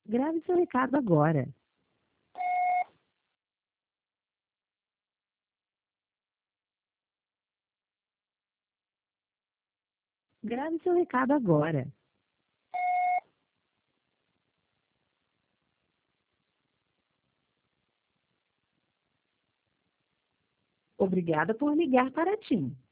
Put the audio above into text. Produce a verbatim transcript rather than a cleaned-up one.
Grave seu recado agora. Grave seu recado agora. Obrigada por ligar para a TIM.